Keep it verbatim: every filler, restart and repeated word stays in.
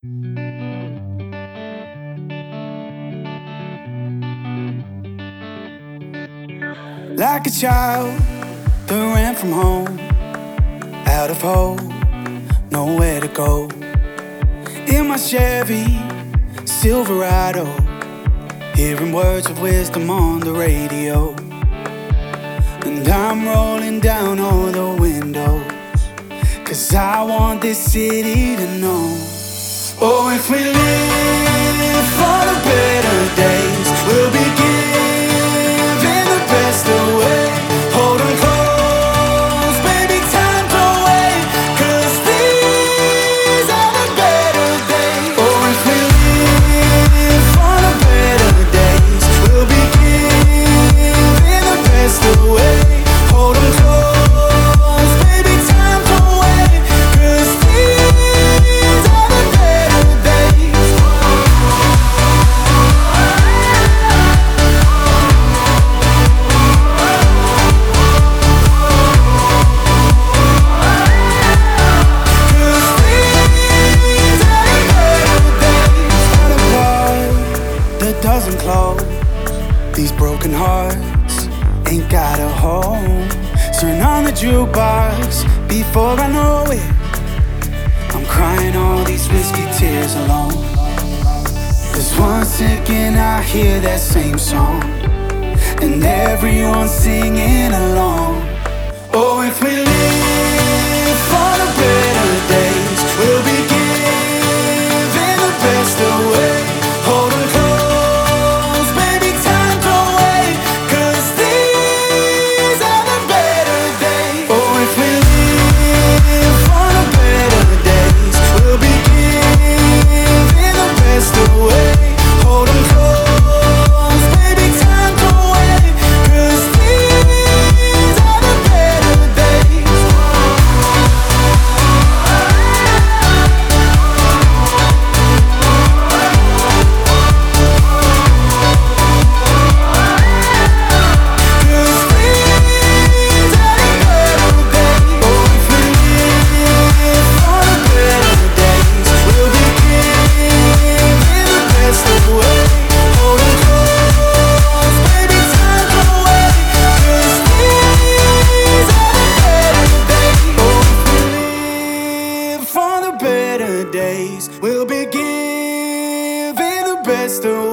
Like a child that ran from home, out of hope, nowhere to go. In my Chevy Silverado, hearing words of wisdom on the radio. And I'm rolling down all the windows, 'cause I want this city to know. Oh, if we live for the better days, we'll be giving the best away. Hold 'em close, baby, time to wait, 'cause these are the better days. Oh, if we live for the better days, we'll be giving the best away. Hold 'em close, baby, time to wait, 'cause these are the better days. That doesn't close. These broken hearts ain't got a home. Turn on the jukebox before I know it. I'm crying all these whiskey tears alone. 'Cause once again I hear that same song, and everyone's singing along. Oh, if we live for the better days, we'll be giving the best away. Hold 'em close, baby, time to wait, 'cause these are the better days. Oh, if we live for the better days, we'll be giving the best away. Hold 'em close, baby, time to wait, 'cause these are the better days. For the better days, we'll be giving the best away.